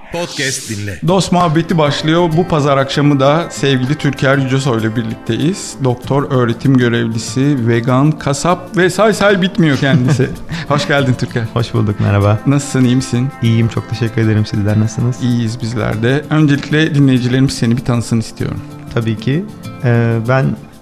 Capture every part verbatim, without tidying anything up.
Podcast dinle. Dost muhabbeti başlıyor. Bu pazar akşamı da sevgili Türker Yücesoy ile birlikteyiz. Doktor, öğretim görevlisi, vegan, kasap ve say say bitmiyor kendisi. Hoş geldin Türker. Hoş bulduk, merhaba. Nasılsın, iyi misin? İyiyim, çok teşekkür ederim. Sizler nasılsınız? İyiyiz bizler de. Öncelikle dinleyicilerimiz seni bir tanısın istiyorum. Tabii ki. Ee, ben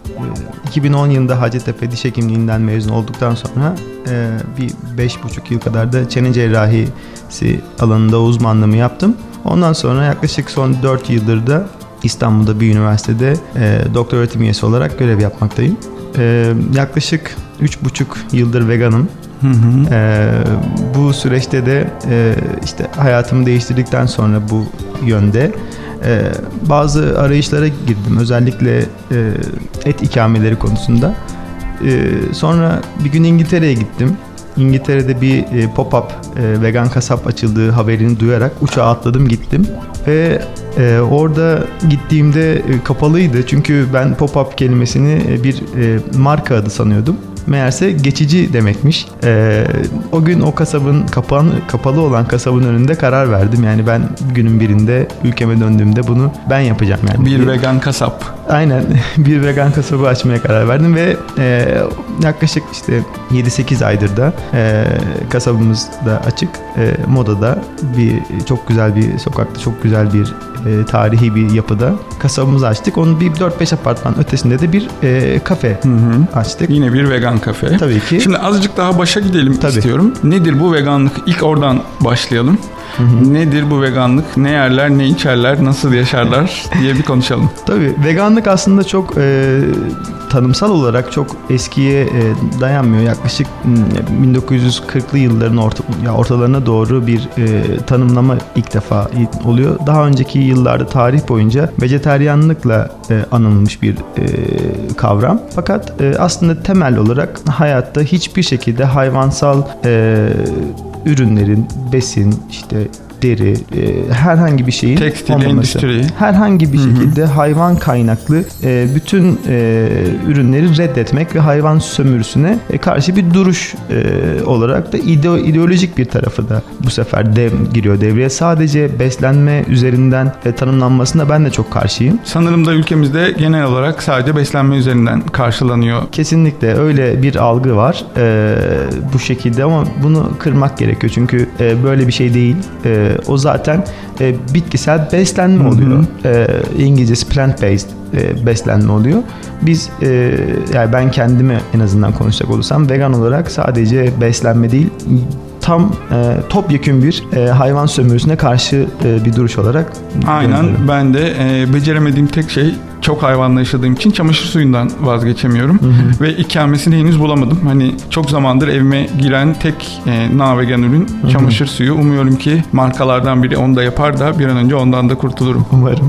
iki bin on yılında Hacettepe Diş Hekimliğinden mezun olduktan sonra e, bir beş buçuk yıl kadar da çene cerrahisi alanında uzmanlığımı yaptım. Ondan sonra yaklaşık son dört yıldır da İstanbul'da bir üniversitede e, doktor öğretim üyesi olarak görev yapmaktayım. E, yaklaşık üç buçuk yıldır veganım. Hı hı. E, bu süreçte de e, işte hayatımı değiştirdikten sonra bu yönde Ee, bazı arayışlara girdim, özellikle e, et ikameleri konusunda. Ee, sonra bir gün İngiltere'ye gittim. İngiltere'de bir e, pop-up e, vegan kasap açıldığı haberini duyarak uçağa atladım gittim. Ve e, orada gittiğimde e, kapalıydı, çünkü ben pop-up kelimesini e, bir e, marka adı sanıyordum. Meğerse geçici demekmiş. Ee, o gün o kasabın kapan, kapalı olan kasabın önünde karar verdim. Yani ben günün birinde ülkeme döndüğümde bunu ben yapacağım. Yani bir, bir vegan kasap. Aynen, bir vegan kasabı açmaya karar verdim ve e, yaklaşık işte yedi sekiz aydır da e, kasabımız da açık. E, Moda'da bir çok güzel bir sokakta, çok güzel bir e, tarihi bir yapıda kasabımızı açtık. Onun bir dört beş apartman ötesinde de bir e, kafe hı hı. açtık. Yine bir vegan kafe. Tabii ki. Şimdi azıcık daha başa gidelim Tabii. istiyorum. Nedir bu veganlık? İlk oradan başlayalım. Hı hı. Nedir bu veganlık? Ne yerler, ne içerler, nasıl yaşarlar diye bir konuşalım. Tabii veganlık aslında çok e, tanımsal olarak çok eskiye e, dayanmıyor. Yaklaşık bin dokuz yüz kırklı yılların orta, ya ortalarına doğru bir e, tanımlama ilk defa oluyor. Daha önceki yıllarda tarih boyunca vejetaryenlikle e, anılmış bir e, kavram. Fakat e, aslında temel olarak hayatta hiçbir şekilde hayvansal e, ürünlerin, besin, işte deri, e, herhangi bir şeyin tekstil, olmaması. endüstri. Herhangi bir Hı hı. şekilde hayvan kaynaklı e, bütün e, ürünleri reddetmek ve hayvan sömürüsüne e, karşı bir duruş e, olarak da ide- ideolojik bir tarafı da bu sefer dev giriyor devreye. Sadece beslenme üzerinden e, tanımlanmasına ben de çok karşıyım. Sanırım da ülkemizde genel olarak sadece beslenme üzerinden karşılanıyor. Kesinlikle öyle bir algı var e, bu şekilde, ama bunu kırmak gerekiyor, çünkü e, böyle bir şey değil. E, o zaten e, bitkisel beslenme oluyor. E, İngilizcesi plant-based e, beslenme oluyor. Biz e, yani ben kendimi en azından konuşacak olursam vegan olarak sadece beslenme değil, tam e, topyekün bir e, hayvan sömürüsüne karşı e, bir duruş olarak. Aynen, görüyorum. Ben de e, beceremediğim tek şey, çok hayvanla yaşadığım için çamaşır suyundan vazgeçemiyorum. Hı hı. Ve ikamesini henüz bulamadım. Hani çok zamandır evime giren tek e, na-vegan ürün hı hı. çamaşır suyu. Umuyorum ki markalardan biri onu da yapar da bir an önce ondan da kurtulurum. Umarım.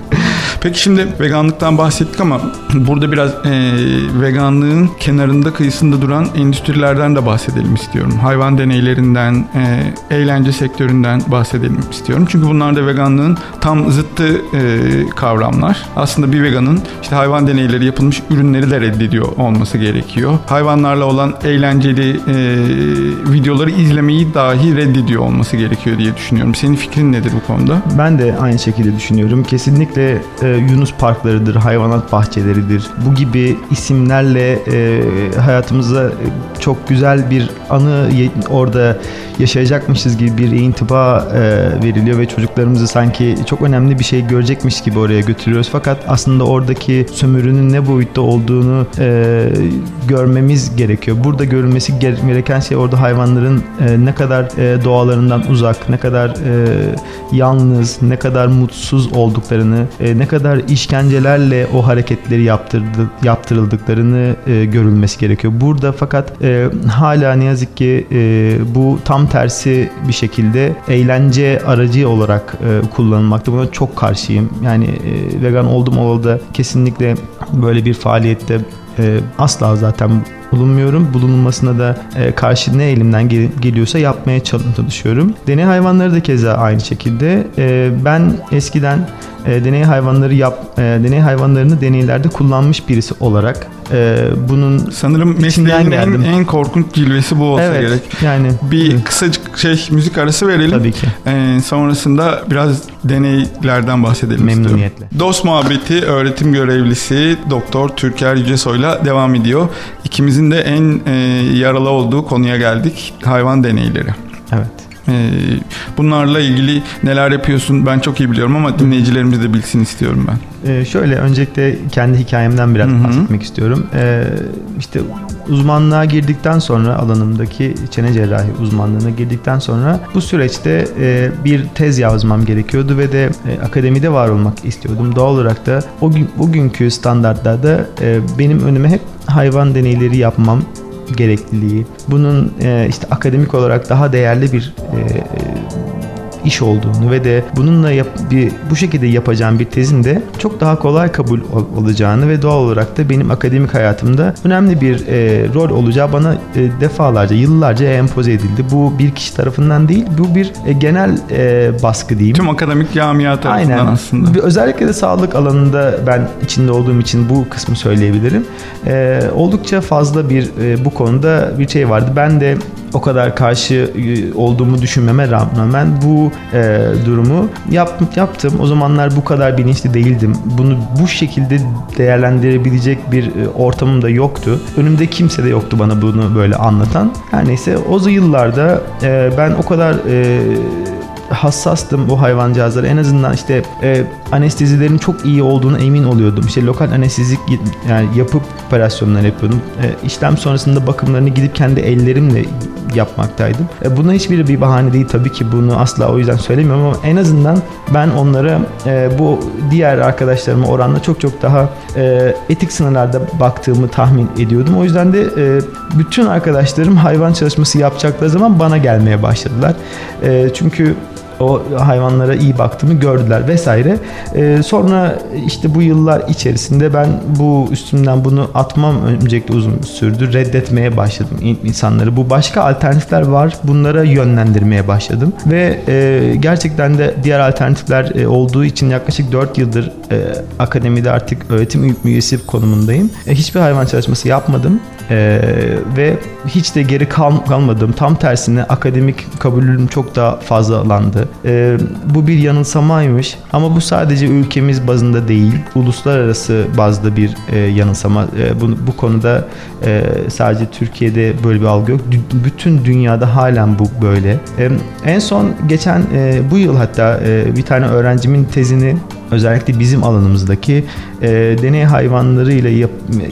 Peki şimdi veganlıktan bahsettik ama burada biraz e, veganlığın kenarında, kıyısında duran endüstrilerden de bahsedelim istiyorum. Hayvan deneylerinden, e, eğlence sektöründen bahsedelim istiyorum. Çünkü bunlar da veganlığın tam zıttı e, kavramlar. Aslında bir veganın işte hayvan deneyleri yapılmış ürünleri de reddediyor olması gerekiyor. Hayvanlarla olan eğlenceli e, videoları izlemeyi dahi reddediyor olması gerekiyor diye düşünüyorum. Senin fikrin nedir bu konuda? Ben de aynı şekilde düşünüyorum. Kesinlikle e, Yunus parklarıdır, hayvanat bahçeleridir. Bu gibi isimlerle e, hayatımıza çok güzel bir anı ye, orada yaşayacakmışız gibi bir intiba e, veriliyor ve çocuklarımızı sanki çok önemli bir şey görecekmiş gibi oraya götürüyoruz. Fakat aslında oradaki sömürünün ne boyutta olduğunu e, görmemiz gerekiyor. Burada görülmesi gereken şey orada hayvanların e, ne kadar e, doğalarından uzak, ne kadar e, yalnız, ne kadar mutsuz olduklarını, e, ne kadar işkencelerle o hareketleri yaptırdı, yaptırıldıklarını e, görülmesi gerekiyor. Burada fakat e, hala ne yazık ki e, bu tam tersi bir şekilde eğlence aracı olarak e, kullanılmakta. Buna çok karşıyım. Yani e, vegan oldum olalı da kesinlikle böyle bir faaliyette e, asla zaten bulunmuyorum. Bulunulmasına da e, karşı ne elimden gel- geliyorsa yapmaya çalışıyorum. Deney hayvanları da keza aynı şekilde. E, ben eskiden e, deney hayvanları yap, e, deney hayvanlarını deneylerde kullanmış birisi olarak e, bunun sanırım mesleğin en, en korkunç cilvesi bu olsa evet, gerek. Yani bir evet. kısacık şey müzik arası verelim. Tabii ki. E, sonrasında biraz deneylerden bahsedelim. Memnuniyetle. istiyorum. Dost Muhabbeti öğretim görevlisi Doktor Türker Yücesoy'la devam ediyor. İkimizin de en e, yaralı olduğu konuya geldik. Hayvan deneyleri. Evet. Bunlarla ilgili neler yapıyorsun ben çok iyi biliyorum ama dinleyicilerimiz de bilsin istiyorum ben. Ee, şöyle öncelikle kendi hikayemden biraz Hı-hı. bahsetmek istiyorum. Ee, işte uzmanlığa girdikten sonra alanımdaki çene cerrahi uzmanlığına girdikten sonra bu süreçte e, bir tez yazmam gerekiyordu ve de e, akademide var olmak istiyordum. Doğal olarak da o gün bugünkü standartlarda e, benim önüme hep hayvan deneyleri yapmam gerekliliği, bunun e, işte akademik olarak daha değerli bir e, iş olduğunu ve de bununla yap, bir, bu şekilde yapacağım bir tezin de çok daha kolay kabul ol, olacağını ve doğal olarak da benim akademik hayatımda önemli bir e, rol olacağı bana e, defalarca, yıllarca empoze edildi. Bu bir kişi tarafından değil, bu bir e, genel e, baskı diyeyim. Tüm akademik camia tarafından Aynen. aslında. Özellikle de sağlık alanında ben içinde olduğum için bu kısmı söyleyebilirim. E, oldukça fazla bir e, bu konuda bir şey vardı. Ben de o kadar karşı olduğumu düşünmeme rağmen bu e, durumu yap, yaptım. O zamanlar bu kadar bilinçli değildim. Bunu bu şekilde değerlendirebilecek bir e, ortamım da yoktu. Önümde kimse de yoktu bana bunu böyle anlatan. Her neyse o yıllarda e, ben o kadar e, hassastım bu hayvancağızlara. En azından işte e, anestezilerin çok iyi olduğunu emin oluyordum. İşte lokal anestezik yani yapıp operasyonlar yapıyordum. E, işlem sonrasında bakımlarını gidip kendi ellerimle yapmaktaydım. E, buna hiçbir bir bahane değil tabii ki, bunu asla o yüzden söylemiyorum ama en azından ben onlara e, bu diğer arkadaşlarıma oranla çok çok daha e, etik sınırlarda baktığımı tahmin ediyordum. O yüzden de e, bütün arkadaşlarım hayvan çalışması yapacakları zaman bana gelmeye başladılar. E, çünkü o hayvanlara iyi baktığımı gördüler vesaire. Ee, sonra işte bu yıllar içerisinde ben bu üstümden bunu atmam öncelikle uzun sürdü. Reddetmeye başladım insanları. Bu başka alternatifler var. Bunlara yönlendirmeye başladım. Ve e, gerçekten de diğer alternatifler e, olduğu için yaklaşık dört yıldır e, akademide artık öğretim üyesi konumundayım. E, hiçbir hayvan çalışması yapmadım. Ee, ve hiç de geri kal- kalmadım. Tam tersine akademik kabulüm çok daha fazlalandı. Ee, bu bir yanılsamaymış ama bu sadece ülkemiz bazında değil, uluslararası bazda bir e, yanılsama. E, bu, bu konuda e, sadece Türkiye'de böyle bir algı yok. D- bütün dünyada halen bu böyle. E, en son geçen e, bu yıl hatta e, bir tane öğrencimin tezini özellikle bizim alanımızdaki e, deney hayvanlarıyla yap,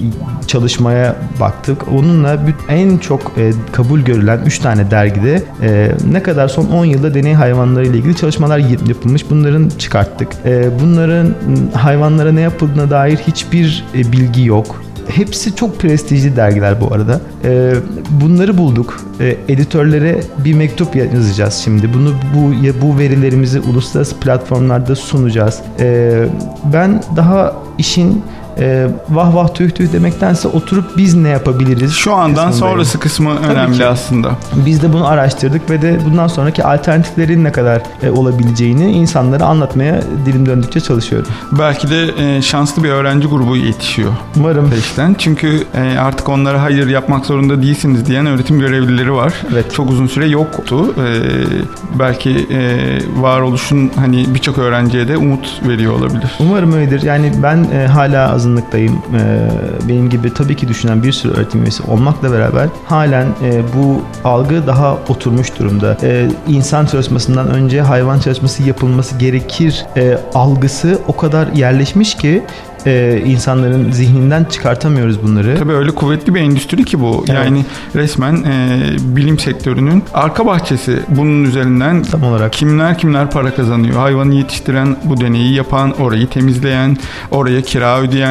çalışmaya baktık. Onunla en çok e, kabul görülen üç tane dergide e, ne kadar son on yılda deney hayvanlarıyla ilgili çalışmalar yapılmış. Bunların çıkarttık. E, bunların hayvanlara ne yapıldığına dair hiçbir e, bilgi yok. Hepsi çok prestijli dergiler bu arada. Ee, bunları bulduk. Ee, editörlere bir mektup yazacağız şimdi. Bunu bu bu verilerimizi uluslararası platformlarda sunacağız. Ee, ben daha işin e, vah vah tüh tüh demektense oturup biz ne yapabiliriz? Şu andan sonrası kısmı önemli aslında. Biz de bunu araştırdık ve de bundan sonraki alternatiflerin ne kadar e, olabileceğini insanlara anlatmaya dilim döndükçe çalışıyorum. Belki de e, şanslı bir öğrenci grubu yetişiyor. Umarım. Peşten. Çünkü e, artık onlara hayır yapmak zorunda değilsiniz diyen öğretim görevlileri var. Evet. Çok uzun süre yoktu. E, belki e, varoluşun hani birçok öğrenciye de umut veriyor olabilir. Umarım öyledir. Yani ben e, hala azınlıktayım. E, benim gibi tabii ki düşünen bir sürü öğretim üyesi olmakla beraber halen e, bu algı daha oturmuş durumda. E, insan çalışmasından önce hayvan çalışması yapılması gerekir e, algısı o kadar yerleşmiş ki Ee, insanların zihninden çıkartamıyoruz bunları. Tabii öyle kuvvetli bir endüstri ki bu. Evet. Yani resmen e, bilim sektörünün arka bahçesi. Bunun üzerinden tam olarak kimler kimler para kazanıyor. Hayvanı yetiştiren, bu deneyi yapan, orayı temizleyen, oraya kira ödeyen,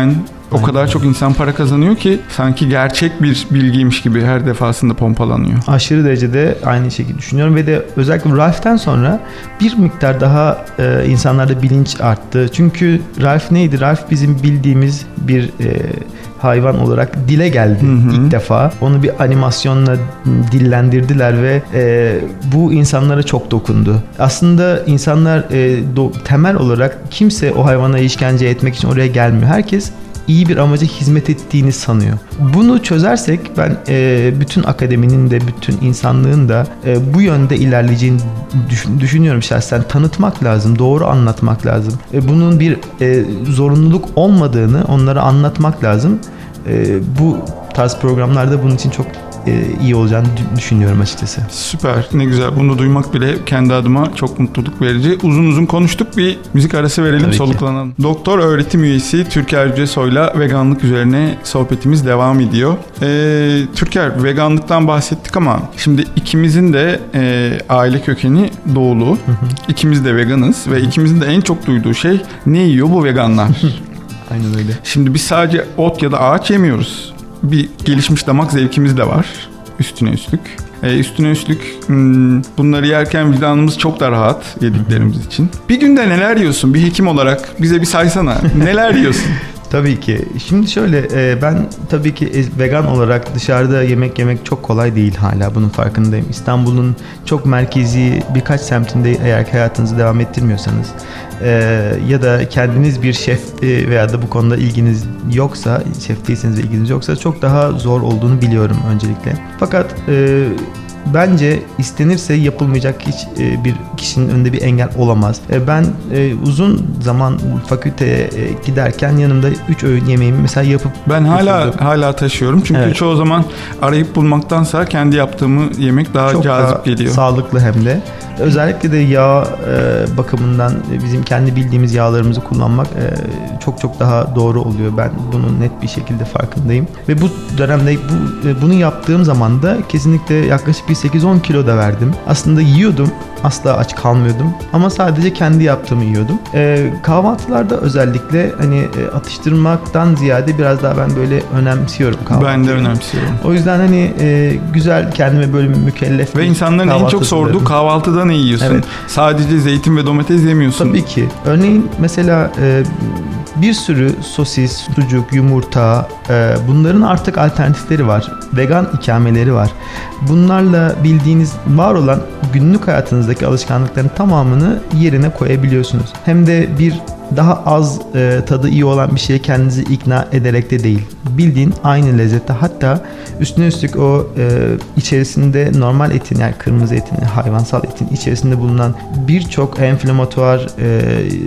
o Aynen. kadar çok insan para kazanıyor ki sanki gerçek bir bilgiymiş gibi her defasında pompalanıyor. Aşırı derecede aynı şekilde düşünüyorum ve de özellikle Ralph'ten sonra bir miktar daha e, insanlarda bilinç arttı. Çünkü Ralph neydi? Ralph bizim bildiğimiz bir e, hayvan olarak dile geldi hı hı. ilk defa. Onu bir animasyonla dillendirdiler ve e, bu insanlara çok dokundu. Aslında insanlar e, do, temel olarak kimse o hayvana işkence etmek için oraya gelmiyor. Herkes iyi bir amaca hizmet ettiğini sanıyor. Bunu çözersek ben e, bütün akademinin de bütün insanlığın da e, bu yönde ilerleyeceğini düşün, düşünüyorum şahsen. Tanıtmak lazım, doğru anlatmak lazım. E, bunun bir e, zorunluluk olmadığını onlara anlatmak lazım. E, bu tarz programlarda bunun için çok iyi olacağını düşünüyorum açıkçası. Süper. Ne güzel. Bunu duymak bile kendi adıma çok mutluluk verici. Uzun uzun konuştuk. Bir müzik arası verelim, tabii soluklanalım. Ki. Doktor öğretim üyesi Türker Yücesoy'la veganlık üzerine sohbetimiz devam ediyor. Ee, Türker, veganlıktan bahsettik ama şimdi ikimizin de e, aile kökeni doğulu. Hı hı. İkimiz de veganız ve ikimizin de en çok duyduğu şey ne yiyor bu veganlar? Aynen öyle. Şimdi biz sadece ot ya da ağaç yemiyoruz. Bir gelişmiş damak zevkimiz de var. Üstüne üstlük. Ee, üstüne üstlük hmm, bunları yerken vicdanımız çok da rahat yediklerimiz için. Bir günde neler yiyorsun? Bir hekim olarak bize bir saysana. Neler yiyorsun? Tabii ki. Şimdi şöyle ben tabii ki vegan olarak dışarıda yemek yemek çok kolay değil hala. Bunun farkındayım. İstanbul'un çok merkezi birkaç semtinde eğer hayatınızı devam ettirmiyorsanız ya da kendiniz bir şef veya da bu konuda ilginiz yoksa, şef değilseniz ve ilginiz yoksa çok daha zor olduğunu biliyorum öncelikle. Fakat bence istenirse yapılmayacak hiç e, bir kişinin önünde bir engel olamaz. E, ben e, uzun zaman fakülteye e, giderken yanımda üç öğün yemeğimi mesela yapıp ben hala götürdüm. hala taşıyorum. Çünkü evet. çoğu zaman arayıp bulmaktansa kendi yaptığımı yemek daha çok cazip daha geliyor. Sağlıklı hem de. Özellikle de yağ e, bakımından bizim kendi bildiğimiz yağlarımızı kullanmak e, çok çok daha doğru oluyor. Ben bunun net bir şekilde farkındayım. Ve bu dönemde bu e, bunu yaptığım zaman da kesinlikle yaklaşık bir sekiz on kilo da verdim. Aslında yiyordum. Asla aç kalmıyordum. Ama sadece kendi yaptığımı yiyordum. E, kahvaltılarda özellikle hani e, atıştırmaktan ziyade biraz daha ben böyle önemsiyorum kahvaltıyı. Ben de önemsiyorum. O yüzden hani e, güzel kendime böyle mükellef. Ve insanların en çok sorduğu kahvaltıda ne yiyorsun? Evet. Sadece zeytin ve domates yemiyorsun. Tabii ki. Örneğin mesela e, bir sürü sosis, sucuk, yumurta e, bunların artık alternatifleri var. Vegan ikameleri var. Bunlarla bildiğiniz var olan günlük hayatınızdaki alışkanlıkların tamamını yerine koyabiliyorsunuz. Hem de bir daha az e, tadı iyi olan bir şeye kendinizi ikna ederek de değil. Bildiğin aynı lezzette, hatta üstüne üstlük o e, içerisinde normal etin, yani kırmızı etin, hayvansal etin içerisinde bulunan birçok enflamatuar, e,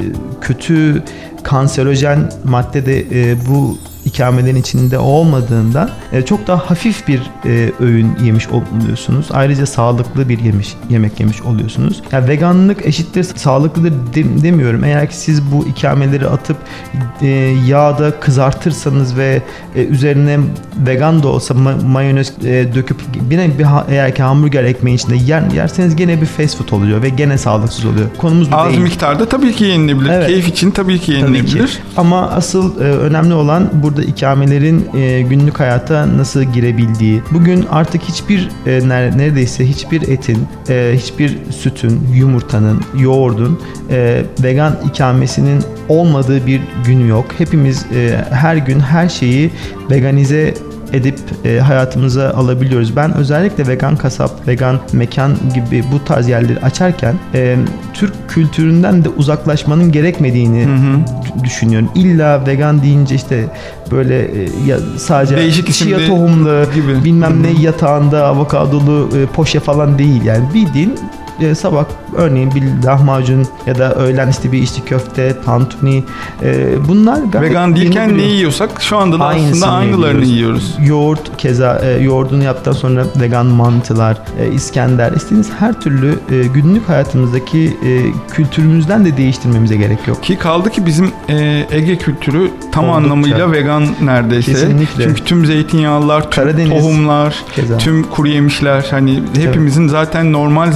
kötü kanserojen madde de e, bu ikamelerin içinde olmadığından e, çok daha hafif bir e, öğün yemiş oluyorsunuz. Ayrıca sağlıklı bir yemiş, yemek yemiş oluyorsunuz. Yani veganlık eşittir sağlıklıdır de, demiyorum. Eğer ki siz bu ikameleri atıp e, yağda kızartırsanız ve e, üzerine vegan da olsa ma- mayonez e, döküp yine bir ha- eğer ki hamburger ekmeğin içinde yer, yerseniz gene bir fast food oluyor ve gene sağlıksız oluyor. Konumuz bu Az değil. Az miktarda tabii ki yenilebilir. Evet. Keyif için tabii ki yenilebilir. Tabii ki. Ama asıl e, önemli olan burada ikamelerin e, günlük hayata nasıl girebildiği. Bugün artık hiçbir e, neredeyse hiçbir etin, e, hiçbir sütün, yumurtanın, yoğurdun e, vegan ikamesinin olmadığı bir günü yok. Hepimiz e, her gün her şeyi veganize edip e, hayatımıza alabiliyoruz. Ben özellikle vegan kasap, vegan mekan gibi bu tarz yerleri açarken e, Türk kültüründen de uzaklaşmanın gerekmediğini hı hı. düşünüyorum. İlla vegan deyince işte böyle e, ya, sadece değişik chia tohumlu gibi. bilmem hı hı. ne yatağında avokadolu e, poşe falan değil. Yani bildiğin e, sabah örneğin bir lahmacun ya da öğlen işte bir içli köfte, tantuni, e, bunlar vegan değilken ne yiyorsak şu anda da aslında aynılarını yiyoruz. Yoğurt keza e, yoğurdunu yaptıktan sonra vegan mantılar, e, İskender, istediğiniz her türlü e, günlük hayatımızdaki e, kültürümüzden de değiştirmemize gerek yok. Ki kaldı ki bizim e, Ege kültürü tam oldukça anlamıyla vegan neredeyse. Kesinlikle. Çünkü tüm zeytinyağlılar, tüm Karadeniz, tohumlar, keza. tüm kuru yemişler, hani hepimizin evet. zaten normal zamanda da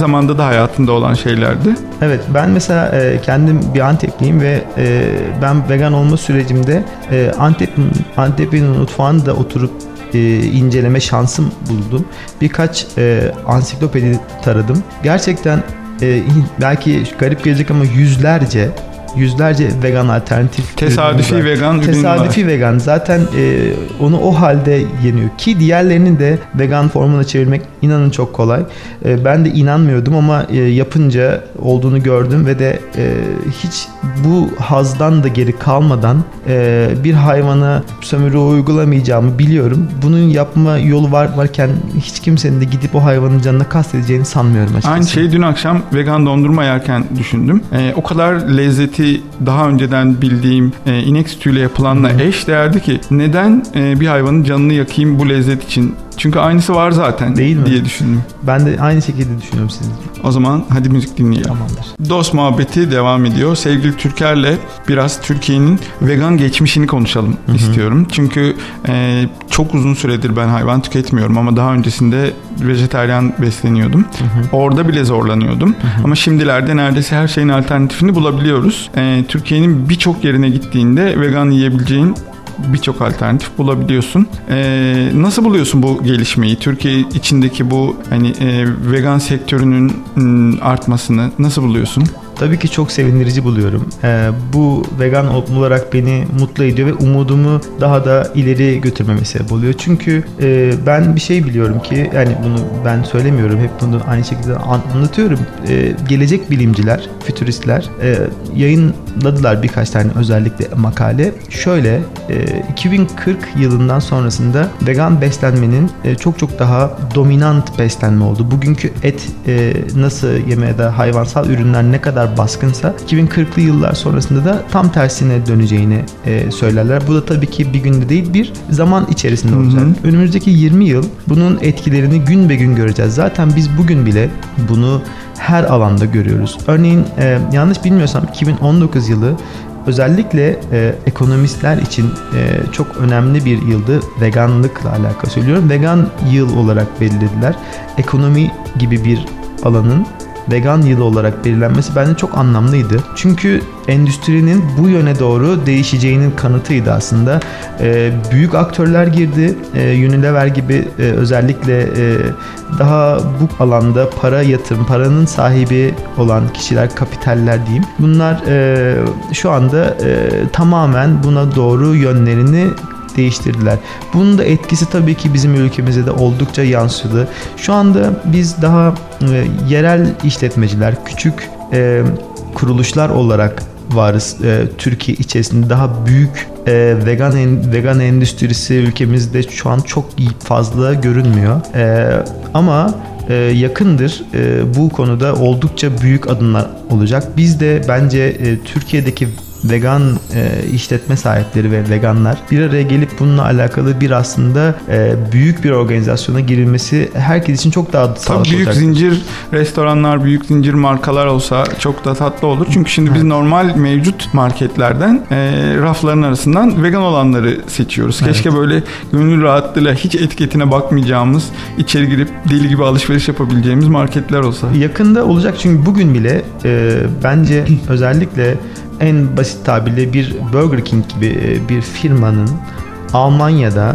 hayatında olan şeylerdi. Evet, ben mesela e, kendim bir Antepliyim ve e, ben vegan olma sürecimde e, Antep Antep'in mutfağını da oturup e, inceleme şansım buldum. Birkaç e, ansiklopedi taradım. Gerçekten e, belki garip gelecek ama yüzlerce yüzlerce vegan alternatif tesadüfi vegan ürün tesadüfi var. vegan zaten e, onu o halde yeniyor ki diğerlerini de vegan formuna çevirmek inanın çok kolay. E, ben de inanmıyordum ama e, yapınca olduğunu gördüm ve de e, hiç bu hazdan da geri kalmadan e, bir hayvana sömürü uygulamayacağımı biliyorum. Bunun yapma yolu var varken hiç kimsenin de gidip o hayvanın canına kastedeceğini sanmıyorum açıkçası. Aynı şeyi dün akşam vegan dondurma yerken düşündüm. E, o kadar lezzeti daha önceden bildiğim e, inek sütüyle yapılanla hmm. eş değerdi ki neden e, bir hayvanın canını yakayım bu lezzet için? Çünkü aynısı var zaten. Değil mi? Diye düşündüm. Ben de aynı şekilde düşünüyorum sizin. O zaman hadi müzik dinleyelim. Tamamdır. Dost muhabbeti devam ediyor. Sevgili Türker'le biraz Türkiye'nin vegan geçmişini konuşalım Hı-hı. istiyorum. Çünkü e, çok uzun süredir ben hayvan tüketmiyorum ama daha öncesinde vejetaryen besleniyordum. Hı-hı. Orada bile zorlanıyordum. Hı-hı. Ama şimdilerde neredeyse her şeyin alternatifini bulabiliyoruz. E, Türkiye'nin birçok yerine gittiğinde vegan yiyebileceğin birçok alternatif bulabiliyorsun. Ee, nasıl buluyorsun bu gelişmeyi? Türkiye içindeki bu hani e, vegan sektörünün m, artmasını nasıl buluyorsun? Tabii ki çok sevindirici buluyorum. Ee, bu vegan olarak beni mutlu ediyor ve umudumu daha da ileri götürmeme sebep oluyor. Çünkü e, ben bir şey biliyorum ki, yani bunu ben söylemiyorum, hep bunu aynı şekilde anlatıyorum. E, gelecek bilimciler, fütüristler e, yayınladılar birkaç tane özellikle makale. Şöyle, e, iki bin kırk yılından sonrasında vegan beslenmenin e, çok çok daha dominant beslenme oldu. Bugünkü et e, nasıl yeme da hayvansal ürünler ne kadar baskınsa iki bin kırklı yıllar sonrasında da tam tersine döneceğini e, söylerler. Bu da tabii ki bir günde değil, bir zaman içerisinde olacak. Hı hı. Önümüzdeki yirmi yıl bunun etkilerini gün be gün göreceğiz. Zaten biz bugün bile bunu her alanda görüyoruz. Örneğin e, yanlış bilmiyorsam iki bin on dokuz yılı özellikle e, ekonomistler için e, çok önemli bir yıldı. Veganlıkla alakalı söylüyorum. Vegan yıl olarak belirlediler. Ekonomi gibi bir alanın vegan yılı olarak belirlenmesi bence çok anlamlıydı. Çünkü endüstrinin bu yöne doğru değişeceğinin kanıtıydı aslında. Ee, büyük aktörler girdi. Ee, Unilever gibi e, özellikle e, daha bu alanda para yatırım, paranın sahibi olan kişiler, kapitaller diyeyim. Bunlar e, şu anda e, tamamen buna doğru yönlerini değiştirdiler. Bunun da etkisi tabii ki bizim ülkemize de oldukça yansıdı. Şu anda biz daha e, yerel işletmeciler, küçük e, kuruluşlar olarak varız. E, Türkiye içerisinde daha büyük e, vegan en, vegan endüstrisi ülkemizde şu an çok fazla görünmüyor. E, ama e, yakındır. E, bu konuda oldukça büyük adımlar olacak. Biz de bence e, Türkiye'deki vegan e, işletme sahipleri ve veganlar bir araya gelip bununla alakalı bir aslında e, büyük bir organizasyona girilmesi herkes için çok daha sağlıklı olacak. Tabii büyük zincir restoranlar, büyük zincir markalar olsa çok da tatlı olur. Çünkü şimdi evet. biz normal mevcut marketlerden e, rafların arasından vegan olanları seçiyoruz. Evet. Keşke böyle gönül rahatlığıyla hiç etiketine bakmayacağımız, içeri girip deli gibi alışveriş yapabileceğimiz marketler olsa. Yakında olacak çünkü bugün bile e, bence özellikle en basit tabirle bir Burger King gibi bir firmanın Almanya'da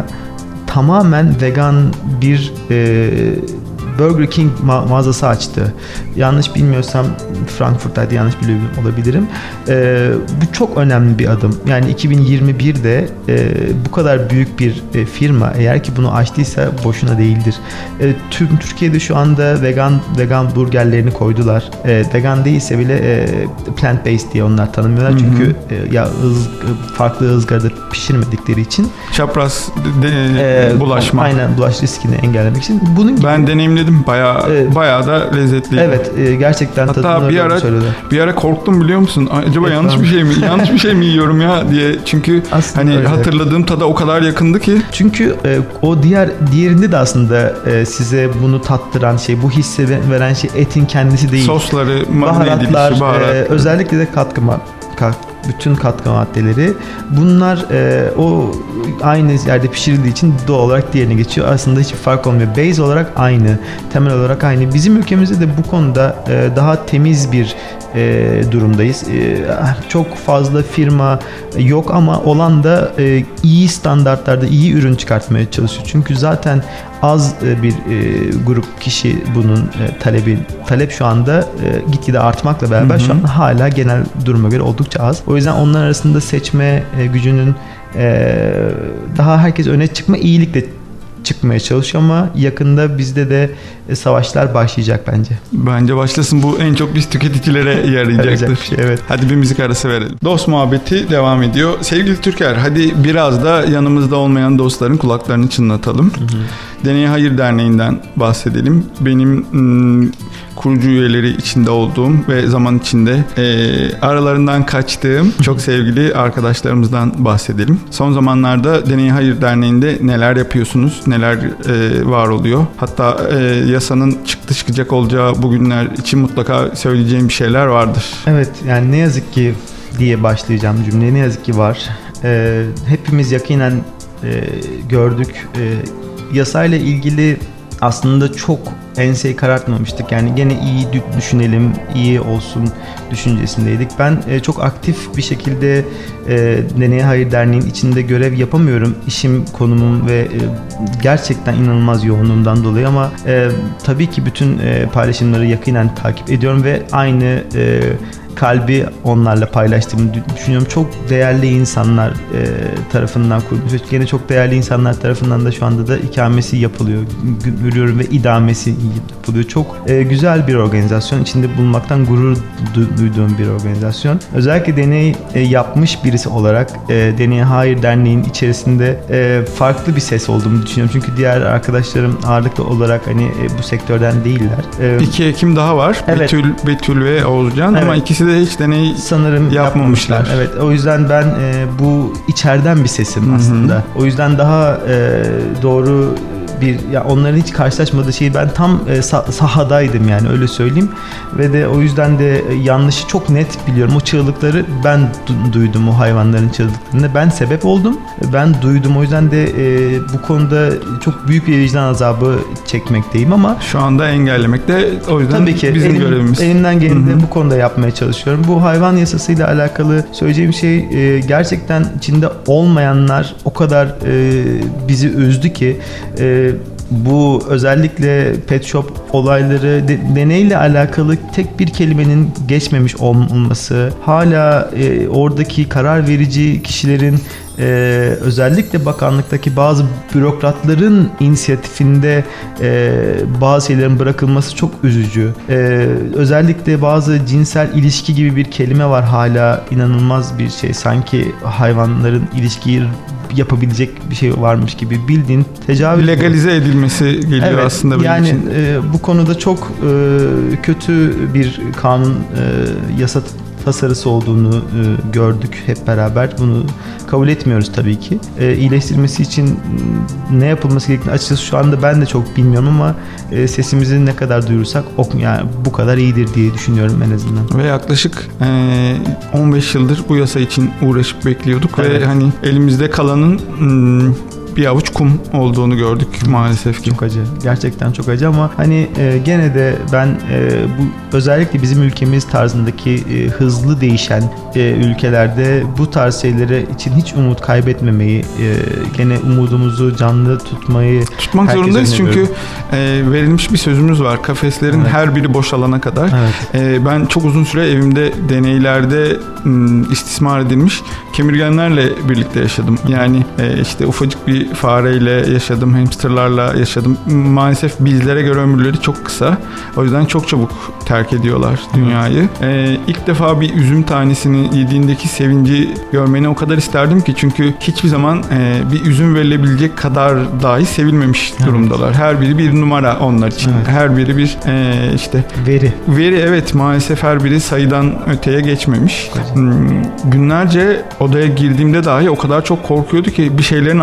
tamamen vegan bir e, Burger King ma- mağazası açtı. Yanlış bilmiyorsam Frankfurt'taydı, yanlış biliyor olabilirim. E, bu çok önemli bir adım. Yani iki bin yirmi birde e, bu kadar büyük bir e, firma eğer ki bunu açtıysa boşuna değildir. E, tüm Türkiye'de şu anda vegan vegan burgerlerini koydular. E, vegan değilse bile e, plant based diye onlar tanımlıyorlar. Hı-hı. Çünkü e, ya ız, farklı ızgarada pişirmedikleri için çapraz de, e, bulaşma. Aynen, bulaş riskini engellemek için. Bunun gibi, ben deneyimledim. Bayağı evet. bayağı da lezzetli. Evet, e, gerçekten hatta bir ara söyledi. bir ara korktum biliyor musun? Acaba evet, yanlış tamam. bir şey mi? yanlış bir şey mi yiyorum ya diye. Çünkü aslında hani öyle. Hatırladığım tada o kadar yakındı ki. Çünkü e, o diğer diğerinde de aslında e, size bunu tattıran şey, bu hissi veren şey etin kendisi değil. Sosları, baharatlar, e, özellikle de katkı bütün katkı maddeleri. Bunlar e, o aynı yerde pişirildiği için doğal olarak diğerine geçiyor. Aslında hiçbir fark olmuyor. Base olarak aynı, temel olarak aynı. Bizim ülkemizde de bu konuda e, daha temiz bir e, durumdayız. E, çok fazla firma yok ama olan da e, iyi standartlarda iyi ürün çıkartmaya çalışıyor. Çünkü zaten az bir e, grup kişi bunun e, talebi talep şu anda e, gitgide artmakla beraber hı hı. şu an hala genel duruma göre oldukça az. O yüzden onlar arasında seçme e, gücünün e, daha herkes öne çıkma iyilikle çıkmaya çalışıyor ama yakında bizde de savaşlar başlayacak bence. Bence başlasın. Bu en çok biz tüketicilere yarayacaktır. Şey, evet. Hadi bir müzik arası verelim. Dost muhabbeti devam ediyor. Sevgili Türker, hadi biraz da yanımızda olmayan dostların kulaklarını çınlatalım. Hı hı. Deneye Hayır Derneği'nden bahsedelim. Benim ım, kurucu üyeleri içinde olduğum ve zaman içinde e, aralarından kaçtığım çok sevgili arkadaşlarımızdan bahsedelim. Son zamanlarda Deneye Hayır Derneği'nde neler yapıyorsunuz? Neler e, var oluyor? Hatta e, yasanın çıktı çıkacak olacağı bugünler için mutlaka söyleyeceğim bir şeyler vardır. Evet, yani ne yazık ki diye başlayacağım cümleye. Ne yazık ki var. E, hepimiz yakinen e, gördük. E, yasayla ilgili aslında çok enseyi karartmamıştık. Yani gene iyi düşünelim, iyi olsun düşüncesindeydik. Ben e, çok aktif bir şekilde e, Deneye Hayır Derneği'nin içinde görev yapamıyorum. İşim, konumum ve e, gerçekten inanılmaz yoğunluğumdan dolayı ama e, tabii ki bütün e, paylaşımları yakinen takip ediyorum ve aynı e, kalbi onlarla paylaştığımı düşünüyorum. Çok değerli insanlar e, tarafından kurulmuş. Gene çok değerli insanlar tarafından da şu anda da ikamesi yapılıyor. Görüyorum ve idamesi yapılıyor. Çok e, güzel bir organizasyon. İçinde bulunmaktan gurur du- duyduğum bir organizasyon. Özellikle deney e, yapmış birisi olarak e, Deneye Hayır Derneği'nin içerisinde e, farklı bir ses olduğumu düşünüyorum. Çünkü diğer arkadaşlarım ağırlıklı olarak hani e, bu sektörden değiller. E, İki Ekim daha var. Evet. Betül, Betül ve Oğuzcan evet. Ama ikisi de hiç deney sanırım yapmamışlar. yapmamışlar. Evet. O yüzden ben e, bu içeriden bir sesim Hı-hı. aslında. O yüzden daha e, doğru bir ya onların hiç karşılaşmadığı şeyi ben tam e, sah- sahadaydım yani öyle söyleyeyim ve de o yüzden de e, yanlışı çok net biliyorum. O çığlıkları ben du- duydum, o hayvanların çığlıklarını ben sebep oldum. Ben duydum. O yüzden de e, bu konuda çok büyük bir vicdan azabı çekmekteyim ama şu anda engellemek de o yüzden tabii ki bizim elim, görevimiz. Elimden geleni de bu konuda yapmaya çalışıyorum. Bu hayvan yasasıyla alakalı söyleyeceğim şey e, gerçekten içinde olmayanlar o kadar e, bizi üzdü ki e, bu özellikle pet shop olayları de, deneyle alakalı tek bir kelimenin geçmemiş olması, hala e, oradaki karar verici kişilerin e, özellikle bakanlıktaki bazı bürokratların inisiyatifinde e, bazı şeylerin bırakılması çok üzücü. E, özellikle bazı cinsel ilişki gibi bir kelime var, hala inanılmaz bir şey. Sanki hayvanların ilişkiyi yapabilecek bir şey varmış gibi bildiğin tecavüz legalize olur. Edilmesi geliyor evet, aslında benim yani, için. Yani e, bu konuda çok e, kötü bir kanun e, yasa tasarısı olduğunu e, gördük hep beraber. Bunu kabul etmiyoruz tabii ki. E, iyileştirilmesi için ne yapılması gerektiğini açıkçası şu anda ben de çok bilmiyorum ama e, sesimizi ne kadar duyursak o, yani bu kadar iyidir diye düşünüyorum en azından. Ve yaklaşık e, on beş yıldır bu yasa için uğraşıp bekliyorduk evet. Ve hani elimizde kalanın m- bir avuç kum olduğunu gördük maalesef ki. Çok acı. Gerçekten çok acı ama hani e, gene de ben e, bu özellikle bizim ülkemiz tarzındaki e, hızlı değişen e, ülkelerde bu tarz şeylere için hiç umut kaybetmemeyi, e, gene umudumuzu canlı tutmayı tutmak zorundayız çünkü e, verilmiş bir sözümüz var. Kafeslerin evet. her biri boşalana kadar. Evet. E, ben çok uzun süre evimde deneylerde m, istismar edilmiş kemirgenlerle birlikte yaşadım. Yani e, işte ufacık bir fareyle yaşadım, hamsterlarla yaşadım. Maalesef bizlere göre ömürleri çok kısa. O yüzden çok çabuk terk ediyorlar dünyayı. Ee, ilk defa bir üzüm tanesini yediğindeki sevinci görmeni o kadar isterdim ki çünkü hiçbir zaman e, bir üzüm verilebilecek kadar dahi sevilmemiş evet. durumdalar. Her biri bir numara onlar için. Evet. Her biri bir e, işte veri. Veri evet maalesef her biri sayıdan öteye geçmemiş. Hmm, günlerce odaya girdiğimde dahi o kadar çok korkuyordu ki bir şeylerin arkasına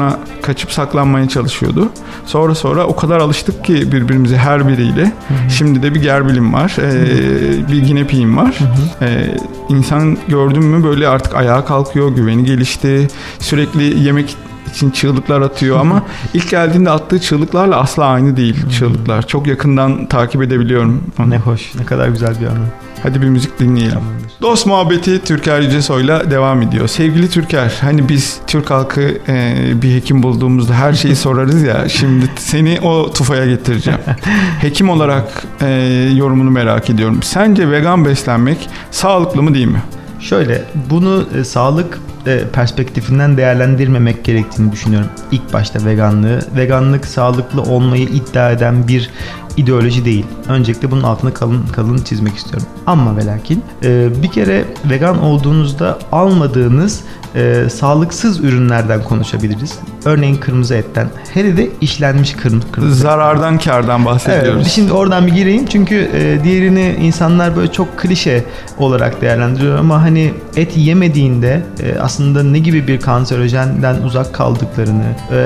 arkasına kaçıp saklanmaya çalışıyordu. Sonra sonra o kadar alıştık ki birbirimize her biriyle. Hı hı. Şimdi de bir gerbilim var. Ee, bir ginepiyim var. Hı hı. Ee, insan gördün mü böyle artık ayağa kalkıyor, güveni gelişti. Sürekli yemek için çığlıklar atıyor ama ilk geldiğinde attığı çığlıklarla asla aynı değil çığlıklar. Çok yakından takip edebiliyorum onu. Ne hoş, ne kadar güzel bir anı. Hadi bir müzik dinleyelim. Tamamdır. Dost muhabbeti Türker Yücesoy'la devam ediyor. Sevgili Türker, hani biz Türk halkı e, bir hekim bulduğumuzda her şeyi sorarız ya. Şimdi seni o tufaya getireceğim. Hekim olarak e, yorumunu merak ediyorum. Sence vegan beslenmek sağlıklı mı değil mi? Şöyle, bunu e, sağlık e, perspektifinden değerlendirmemek gerektiğini düşünüyorum. İlk başta veganlığı. Veganlık sağlıklı olmayı iddia eden bir ideoloji değil. Öncelikle bunun altına kalın kalın çizmek istiyorum. Ama ve lakin e, bir kere vegan olduğunuzda almadığınız e, sağlıksız ürünlerden konuşabiliriz. Örneğin kırmızı etten. Hele de işlenmiş kırmızı. kırmızı Zarardan et. Kardan bahsediyoruz. Evet, şimdi oradan bir gireyim çünkü e, diğerini insanlar böyle çok klişe olarak değerlendiriyor ama hani et yemediğinde e, aslında ne gibi bir kanserojenden uzak kaldıklarını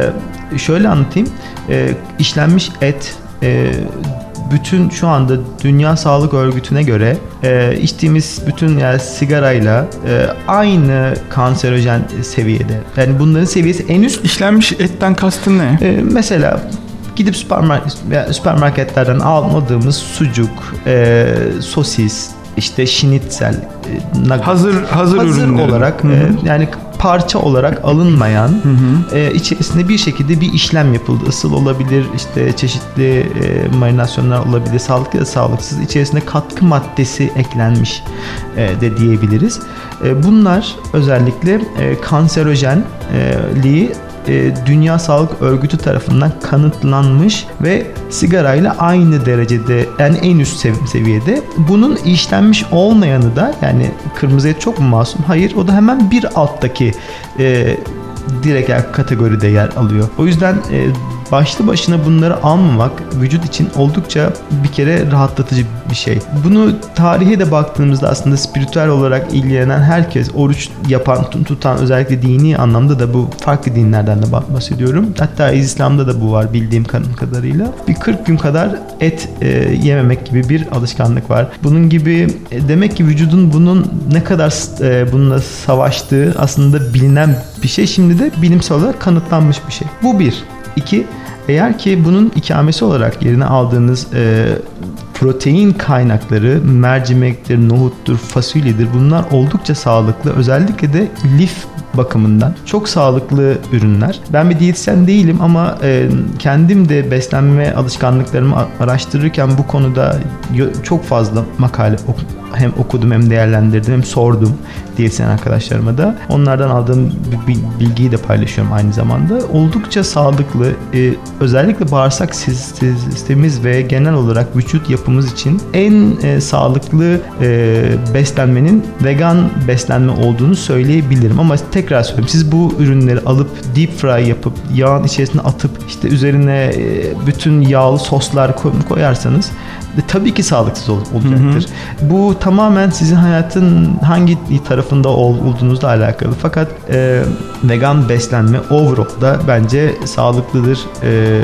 e, şöyle anlatayım. E, işlenmiş et e, bütün şu anda Dünya Sağlık Örgütü'ne göre e, içtiğimiz bütün yani sigarayla e, aynı kanserojen seviyede. Yani bunların seviyesi en üst. İşlenmiş etten kastın ne? E, mesela gidip süpermarket, süpermarketlerden almadığımız sucuk, e, sosis, işte şinitzel, e, hazır hazır, hazır ürünler olarak e, yani parça olarak alınmayan, hı hı. E, içerisinde bir şekilde bir işlem yapıldı. Isıl olabilir, işte çeşitli e, marinasyonlar olabilir, sağlıklı ya da sağlıksız. İçerisinde katkı maddesi eklenmiş e, de diyebiliriz. E, bunlar özellikle e, kanserojenliği e, Dünya Sağlık Örgütü tarafından kanıtlanmış ve sigarayla aynı derecede, yani en üst sev- seviyede. Bunun işlenmiş olmayanı da, yani kırmızı et çok mu masum? Hayır, o da hemen bir alttaki e, direkt kategoride yer alıyor. O yüzden e, başlı başına bunları almamak vücut için oldukça bir kere rahatlatıcı bir şey. Bunu tarihe de baktığımızda aslında spiritüel olarak ilgilenen herkes, oruç yapan, tutan, özellikle dini anlamda da bu farklı dinlerden de bahsediyorum. Hatta İslam'da da bu var bildiğim kadarıyla. Bir kırk gün kadar et e, yememek gibi bir alışkanlık var. Bunun gibi e, demek ki vücudun bunun ne kadar e, bununla savaştığı aslında bilinen bir şey. Şimdi de bilimsel olarak kanıtlanmış bir şey. Bu bir. İki, eğer ki bunun ikamesi olarak yerine aldığınız e, protein kaynakları mercimektir, nohuttur, fasulyedir, bunlar oldukça sağlıklı. Özellikle de lif bakımından çok sağlıklı ürünler. Ben bir diyetisyen değilim ama e, kendim de beslenme alışkanlıklarımı araştırırken bu konuda çok fazla makale okudum. Hem okudum hem değerlendirdim hem sordum diyetisyen arkadaşlarıma da. Onlardan aldığım bilgiyi de paylaşıyorum aynı zamanda. Oldukça sağlıklı, e, özellikle bağırsak sistemimiz ve genel olarak vücut yapımız için en e, sağlıklı e, beslenmenin vegan beslenme olduğunu söyleyebilirim. Ama tekrar söyleyeyim, siz bu ürünleri alıp deep fry yapıp yağın içerisine atıp işte üzerine e, bütün yağlı soslar koyarsanız E, tabii ki sağlıksız ol, olacaktır. Hı hı. Bu tamamen sizin hayatın hangi tarafında ol, olduğunuzla alakalı. Fakat e, vegan beslenme overall'da bence sağlıklıdır e,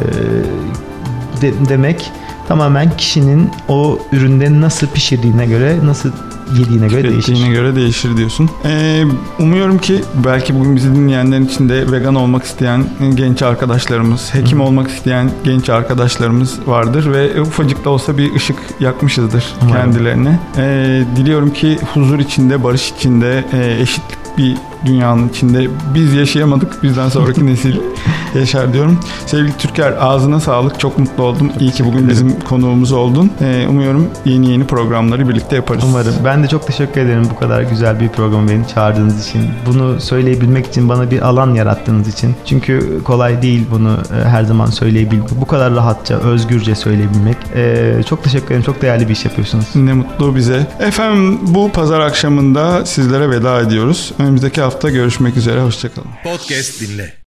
de, demek tamamen kişinin o üründe nasıl pişirdiğine göre, nasıl yediğine göre değişir. Yediğine göre değişir diyorsun. Ee, umuyorum ki belki bugün bizi dinleyenlerin içinde vegan olmak isteyen genç arkadaşlarımız, hekim Hı. olmak isteyen genç arkadaşlarımız vardır ve ufacık da olsa bir ışık yakmışızdır Umarım. kendilerine. Ee, diliyorum ki huzur içinde, barış içinde, e, eşitlik bir dünyanın içinde biz yaşayamadık. Bizden sonraki nesil yaşar diyorum. Sevgili Türker, ağzına sağlık. Çok mutlu oldum. İyi ki bugün bizim konuğumuz oldun. Ee, umuyorum yeni yeni programları birlikte yaparız. Umarım. Ben de çok teşekkür ederim bu kadar güzel bir programı beni çağırdığınız için. Bunu söyleyebilmek için, bana bir alan yarattığınız için. Çünkü kolay değil bunu her zaman söyleyebilmek. Bu kadar rahatça, özgürce söyleyebilmek. Ee, çok teşekkür ederim. Çok değerli bir iş yapıyorsunuz. Ne mutlu bize. Efendim, bu pazar akşamında sizlere veda ediyoruz. Önümüzdeki hafta görüşmek üzere. Hoşçakalın. Podcast dinle.